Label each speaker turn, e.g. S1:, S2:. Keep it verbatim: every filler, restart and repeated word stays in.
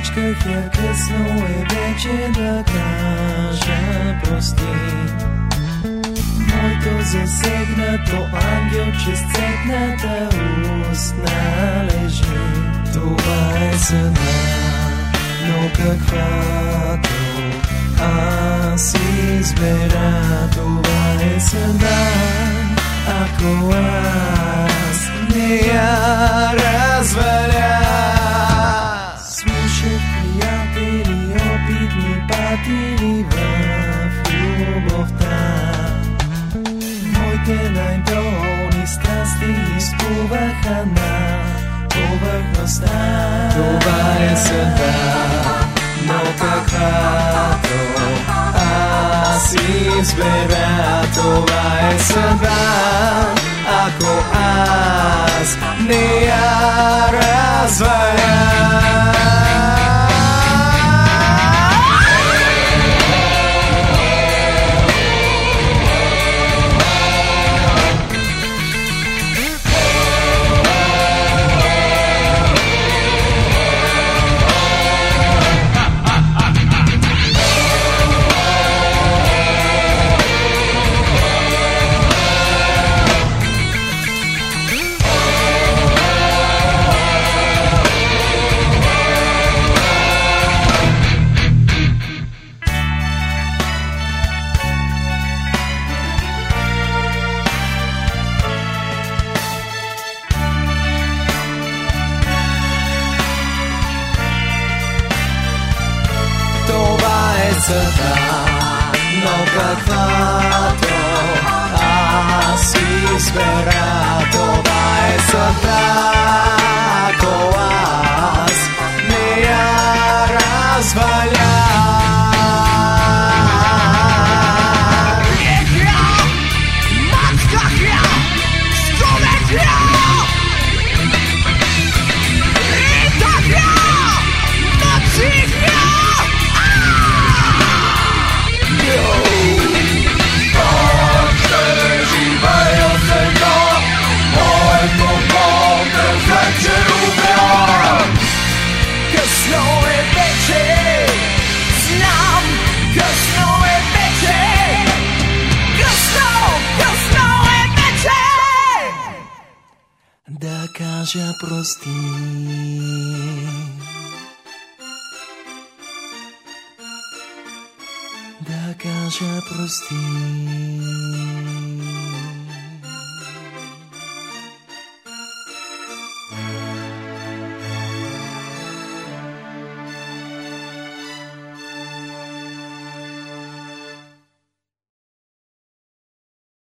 S1: Виках я, късно е вече да кажа прости. Моето засегнато ангелче с цепната устна лежи. Това е съдба, но каквато аз избера. Това е съдба, ако аз не я разваля. Слушах приятели, опитни патили в любовта. Моите най-долни страсти изплуваха на повърхността. Това е съдба, но каквато аз избера. Това е съдба, ако аз не я разваля. Съдба, но каквато аз избера. Това е съдба, ако аз не я разваля. Да кажа прости. Да кажа прости.